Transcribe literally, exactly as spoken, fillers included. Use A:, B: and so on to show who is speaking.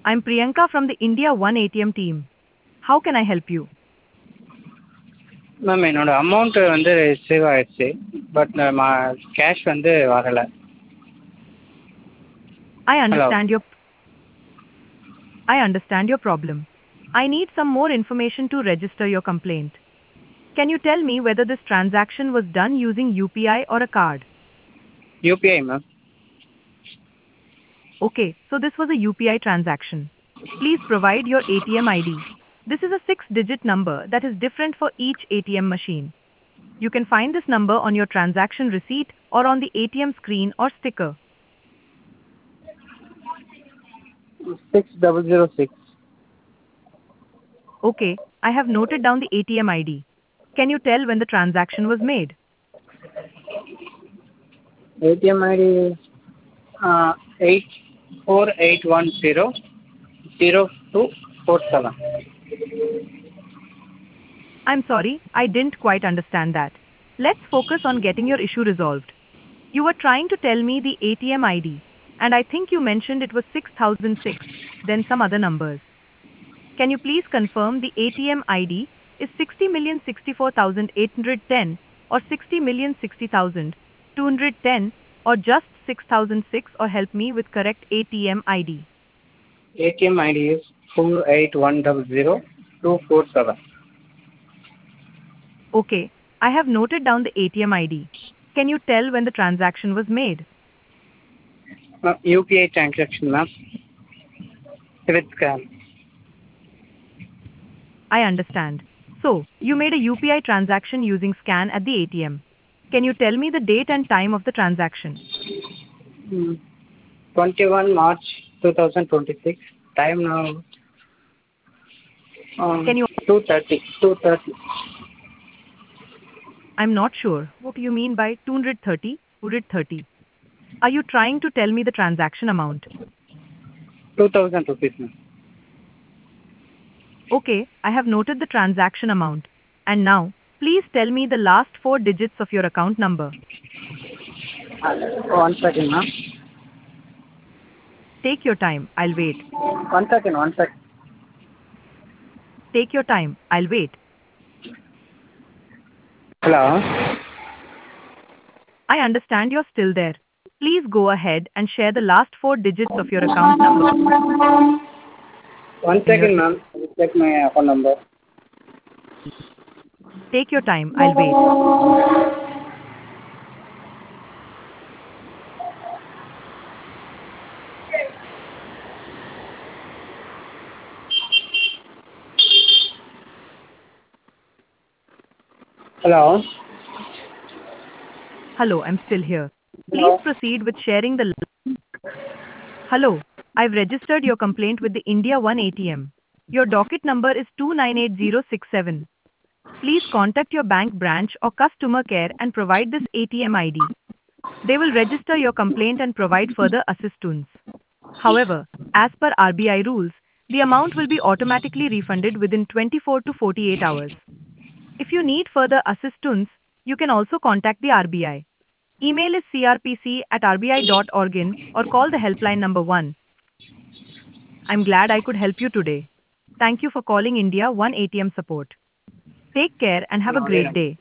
A: I'm Priyanka from the India One A T M team. How can I help you?
B: Ma'am என்னோட amount வந்து receive ஆயிடுச்சு but மா cash வந்து வரலை.
A: I
B: hello.
A: understand your I understand your problem. I need some more information to register your complaint. Can you tell me whether this transaction was done using U P I or a card?
B: UPI ma'am.
A: Okay, so this was a U P I transaction. Please provide your A T M I D. This is a six-digit number that is different for each A T M machine. You can find this number on your transaction receipt or on the A T M screen or sticker.
B: Six double zero six.
A: Okay, I have noted down the A T M I D. Can you tell when the transaction was made?
B: ATM ID eight four eight one zero zero two four seven.
A: I'm sorry, I didn't quite understand that. Let's focus on getting your issue resolved. You were trying to tell me the A T M I D, and I think you mentioned it was six thousand six, then some other numbers. Can you please confirm the A T M I D is sixty million sixty-four thousand eight hundred ten or sixty million sixty thousand two hundred ten or just six thousand six, or help me with correct A T M I D?
B: ATM ID is four eight one double zero two four seven.
A: Okay, I have noted down the A T M I D. Can you tell when the transaction was made?
B: Ma'am UPI transaction ma'am with scan.
A: I understand. So, you made a U P I transaction using scan at the A T M. Can you tell me the date and time of the transaction?
B: Twenty one March two thousand twenty six. Time now
A: Can you?
B: Two thirty two thirty.
A: I'm not sure. What do you mean by two hundred thirty? two hundred thirty. Are you trying to tell me the transaction amount?
B: Two thousand rupees ma'am.
A: Okay, I have noted the transaction amount. And now, please tell me the last four digits of your account number.
B: One second ma'am.
A: Take your time, I'll wait.
B: One second one second.
A: Take your time, I'll wait.
B: Hello.
A: I understand you're still there. Please go ahead and share the last four digits of your account number.
B: One second ma'am. Check my account number.
A: Take your time, I'll wait.
B: Hello.
A: Hello, I'm still here. Please
B: Hello.
A: proceed with sharing the. Hello, I've registered your complaint with the India One A T M. Your docket number is two nine eight zero six seven. Please contact your bank branch or customer care and provide this A T M I D. They will register your complaint and provide further assistance. However, as per R B I rules, the amount will be automatically refunded within twenty-four to forty-eight hours. If you need further assistance, you can also contact the R B I. Email is c r p c at r b i dot org in or call the helpline number one. I'm glad I could help you today. Thank you for calling India One A T M support. Take care and have a great day.